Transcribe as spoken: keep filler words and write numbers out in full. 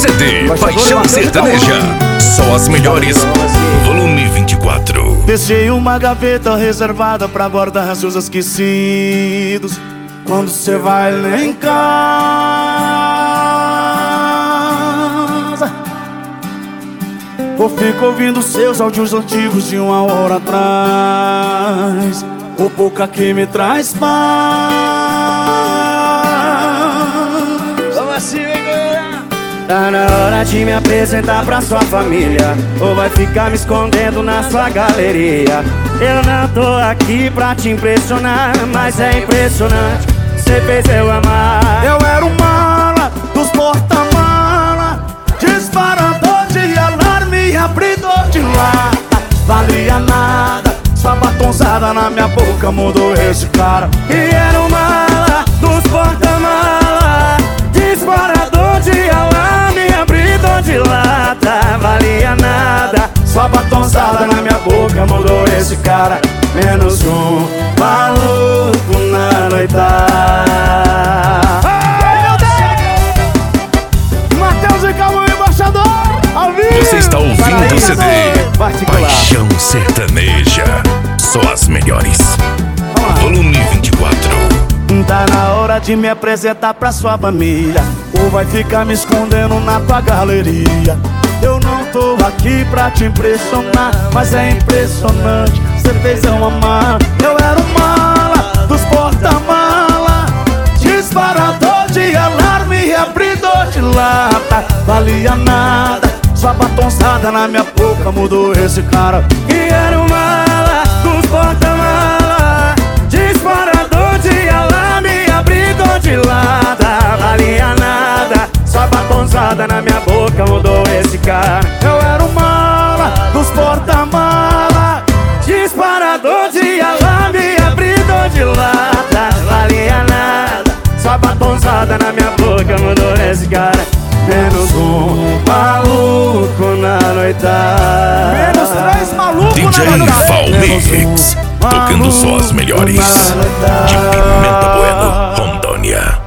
C D Paixão Sertaneja, só as melhores, volume vinte e quatro. Deixei uma gaveta reservada pra guardar seus esquecidos. Quando cê vai lá em casa, ou fico ouvindo seus áudios antigos de uma hora atrás. O pouca que me traz paz. Vamos assim, galera. Tá na hora de me apresentar pra sua família, ou vai ficar me escondendo na sua galeria. Eu não tô aqui pra te impressionar, mas é impressionante, cê fez eu amar. Eu era o mala dos porta-mala, disparador de alarme, abridor de lata. Valia nada, sua batonzada na minha boca mudou esse cara. E era o mala dos porta-mala, disparador de alarme, abridor de lata. Valia nada, sua batonzada na minha boca mudou esse cara. Menos um maluco na noitada. Ai, meu Deus! Matheus e Calma, embaixador, ao vivo. Você está ouvindo o C D particular. Paixão Sertaneja, só as melhores, volume vinte e quatro. Tá na hora de me apresentar pra sua família, ou vai ficar me escondendo na tua galeria. Eu não tô aqui pra te impressionar, mas é impressionante, cê fez eu amar. Eu era o mala dos porta-mala, disparador de alarme, abridor de lata. Valia nada, sua batonzada na minha boca mudou esse cara. E era o mala dos porta-mala, disparador de alarme, abridor de lata. Valia nada, sua batonzada na minha boca mudou esse cara. Eu era o mala dos porta-mala, disparador de alarme, abridor de lata. Valia nada, sua batonzada na minha boca mudou esse cara. Menos um maluco na noitada. Menos três malucos D J na noitada. Val Mix, tocando só as melhores, de Pimenta Bueno, Rondônia.